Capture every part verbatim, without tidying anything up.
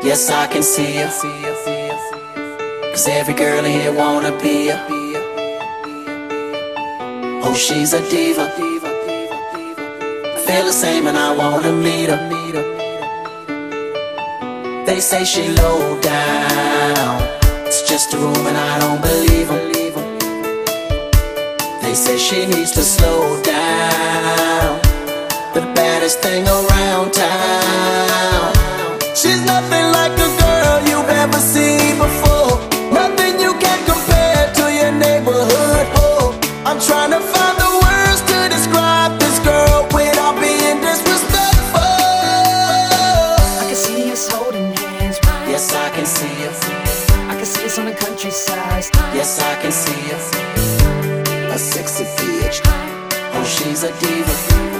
Yes, I can see her. Cause every girl in here wanna be her. Oh, she's a diva. I feel the same and I wanna meet her. They say she low down. It's just a room and I don't believe them. They say she needs to slow down. The baddest thing around town. She's nothing like a girl you've ever seen before. Nothing you can compare to your neighborhood. Oh, I'm trying to find the words to describe this girl without being disrespectful. I can see us holding hands. Yes, I can see her. I can see us on the countryside. Yes, I can see her. A sexy bitch. Oh, she's a diva.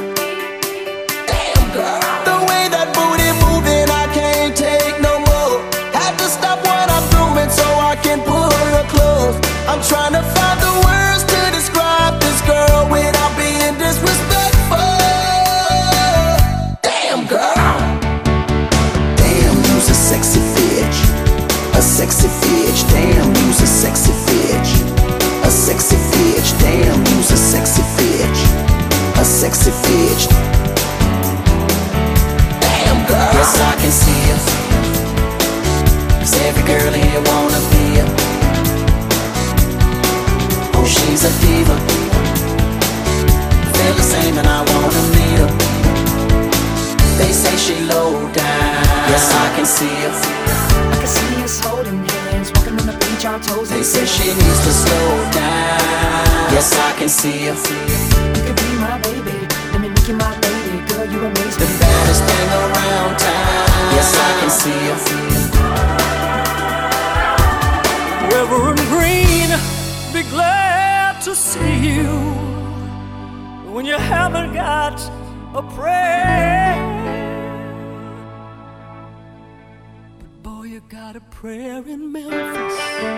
Damn girl. The way that booty moving, I can't take no more. Had to stop what I'm doing so I can pull her close. I'm trying to find the words to describe this girl without being disrespectful. Damn girl. Damn, you's a sexy bitch. A sexy bitch. Damn, you's a sexy bitch. A sexy bitch. Damn, you's a sexy bitch. A sexy bitch. Damn girl. Yes, I can see her. Cause every girl in here wanna be her. Oh, she's a diva. Feel the same and I wanna meet her. They say she low down. Yes, I can see her. I can see us holding hands, walking on the beach, our toes. They say she needs to slow down. Yes, I can see her. You could be my baby, let me make you my baby. Girl, you amaze The me. baddest thing around town. Yes, I can see her. Reverend Green, be glad to see you when you haven't got a prayer. But boy, you got a prayer in Memphis.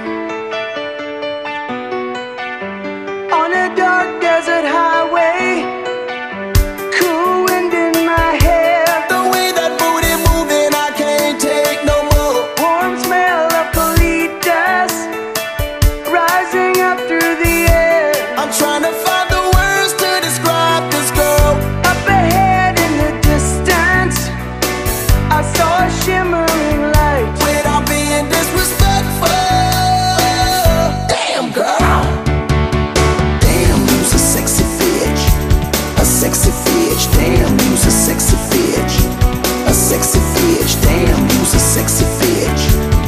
On a dark desert highway, cool wind in my hair, The way that booty moving, I can't take no more. warm smell of colitas rising up through the air. I'm trying to find the words to describe this girl. Up ahead in the distance, I saw a shimmering light. Without being disrespectful. Damn girl. Damn, you's a sexy bitch. A sexy bitch. Damn, you's a sexy bitch. A sexy bitch. Damn, you's a sexy bitch.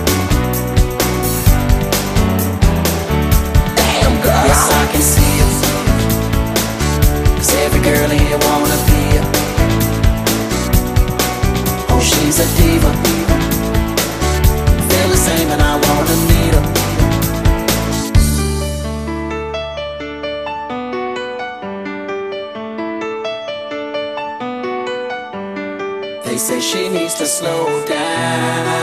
Damn girl. Yes, I can see her. Cause every girl in here wanna be her. Oh, she's a diva. Feel the same and I wanna meet her. They say she needs to slow down.